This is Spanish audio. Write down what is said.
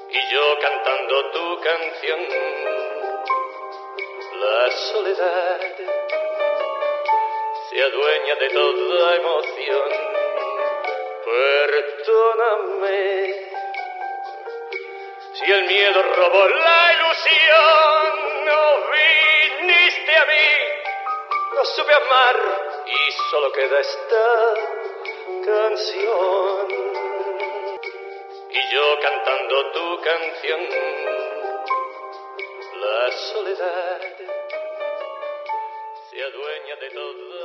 y yo cantando tu canción. La soledad se adueña de toda emoción. Perdóname si el miedo robó la ilusión. No viniste a mí, no supe amar y solo queda esta canción. Y yo cantando tu canción. La soledad se adueña de todo.